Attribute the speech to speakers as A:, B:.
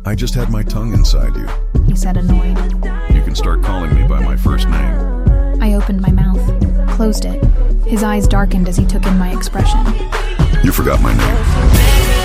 A: I just had my tongue inside you.
B: He said, annoyed.
A: You can start calling me by my first name.
B: I opened my mouth, closed it. His eyes darkened as he took in my expression.
A: You forgot my name.